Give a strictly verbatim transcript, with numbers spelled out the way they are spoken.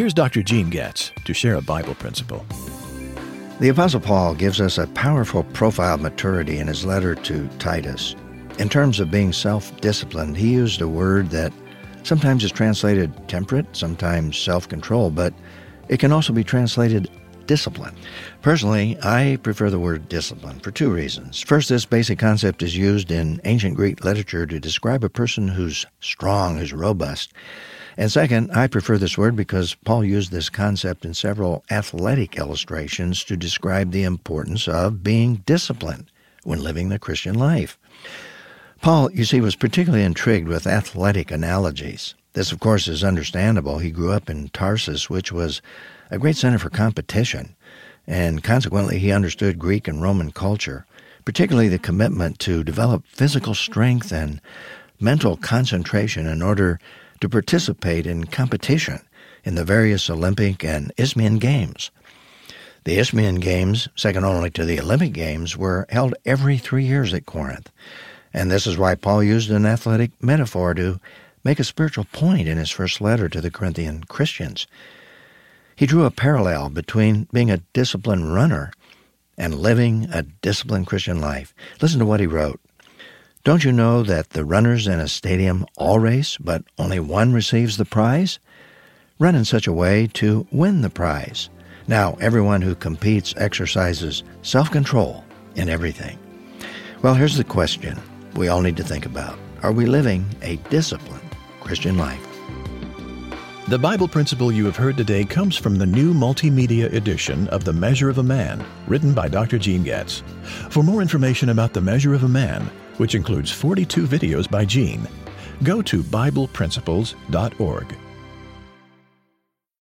Here's Doctor Gene Getz to share a Bible principle. The Apostle Paul gives us a powerful profile of maturity in his letter to Titus. In terms of being self-disciplined, he used a word that sometimes is translated temperate, sometimes self-control, but it can also be translated discipline. Personally, I prefer the word discipline for two reasons. First, this basic concept is used in ancient Greek literature to describe a person who's strong, who's robust. And second, I prefer this word because Paul used this concept in several athletic illustrations to describe the importance of being disciplined when living the Christian life. Paul, you see, was particularly intrigued with athletic analogies. This, of course, is understandable. He grew up in Tarsus, which was a great center for competition, and consequently he understood Greek and Roman culture, particularly the commitment to develop physical strength and mental concentration in order to participate in competition in the various Olympic and Isthmian Games. The Isthmian Games, second only to the Olympic Games, were held every three years at Corinth, and this is why Paul used an athletic metaphor to make a spiritual point in his first letter to the Corinthian Christians. He drew a parallel between being a disciplined runner and living a disciplined Christian life. Listen to what he wrote. Don't you know that the runners in a stadium all race, but only one receives the prize? Run in such a way to win the prize. Now, everyone who competes exercises self-control in everything. Well, here's the question we all need to think about. Are we living a disciplined Christian life? The Bible principle you have heard today comes from the new multimedia edition of The Measure of a Man, written by Doctor Gene Getz. For more information about The Measure of a Man, which includes forty-two videos by Gene, go to Bible Principles dot org.